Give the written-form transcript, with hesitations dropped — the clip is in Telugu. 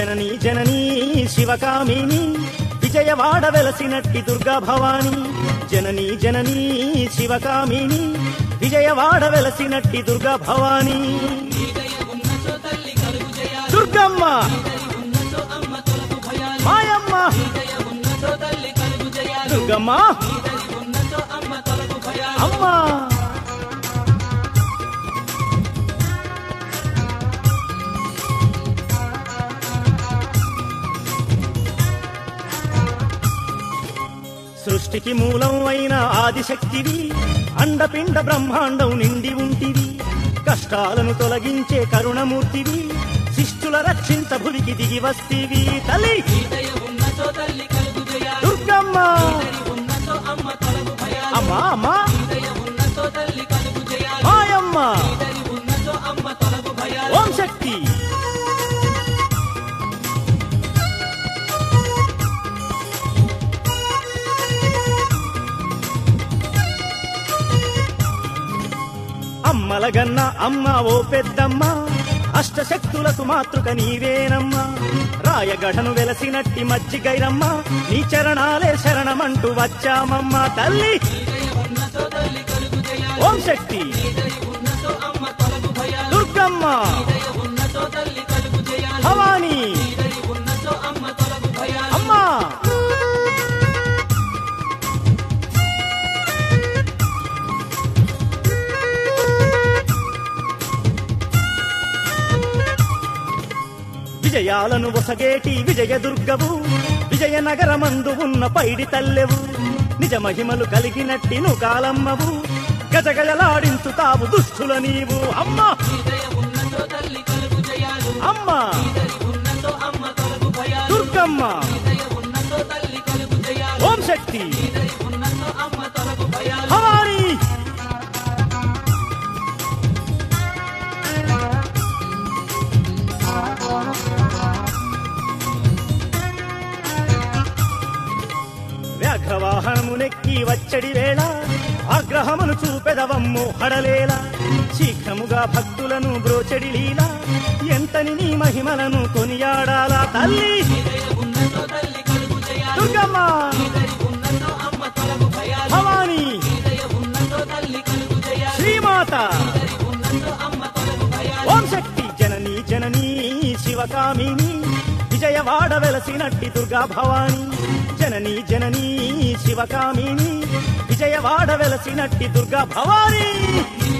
జననీ జననీ శివకామిని విజయవాడ వెలసినట్టి దుర్గా భవాని జననీ జననీ శివకామిని విజయవాడ వెలసినట్టి దుర్గా భవాని దుర్గమ్మ మాయమ్మ దుర్గమ్మ అమ్మా సృష్టికి మూలం అయిన ఆదిశక్తివి అండపిండ బ్రహ్మాండం నిండి ఉంటివి కష్టాలను తొలగించే కరుణమూర్తివి శిష్టుల రక్షించ భువికి దిగి వస్తీవి తల్లి దుర్గమ్మ అమ్మా అమ్మా మాయమ్మ ఓం శక్తి అమ్మలగన్న అమ్మ ఓ పెద్దమ్మ అష్టశక్తులకు మాతృక నీవేనమ్మా రాయగఢను వెలసినట్టి మజ్జిగైరమ్మ నీ చరణాలే శరణమంటూ వచ్చామమ్మ తల్లి ఓం శక్తి దుర్గమ్మ భవాని అమ్మా విజయాలను ఒసగేటి విజయదుర్గవు విజయనగరమందు ఉన్న పైడి తల్లెవు నిజ మహిమలు కలిగినట్టి ను కాలమ్మవు గజగజలాడించుతావు దుష్టుల నీవు అమ్మా అమ్మా దుర్గమ్మ ఓం శక్తి భవాని వ్యాఘ్రవాహనమునెక్కి వచ్చడి వేళ ఆగ్రహమును చూపెదవమ్ము హడలేలా శీఘ్రముగా భక్తులను బ్రోచెడి లీలా ఎంతని నీ మహిమలను కొనియాడాలా తల్లి దుర్గమ్మ భవాని శ్రీమాత ఓం శక్తి జననీ జననీ శివకామిని విజయవాడ వెలసినట్టి దుర్గా భవాని జననీ జననీ శివకామిని విజయవాడ వెలసినట్టి దుర్గా భవాని